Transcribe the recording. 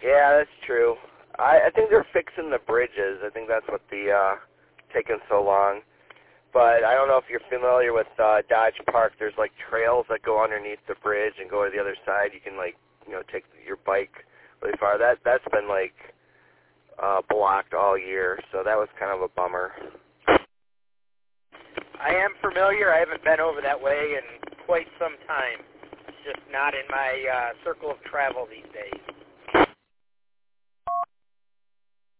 Yeah, that's true. I think they're fixing the bridges. I think that's what taking so long. But I don't know if you're familiar with Dodge Park. There's like trails that go underneath the bridge and go to the other side. You can take your bike really far. That's been blocked all year, so that was kind of a bummer. I am familiar. I haven't been over that way in quite some time. It's just not in my circle of travel these days.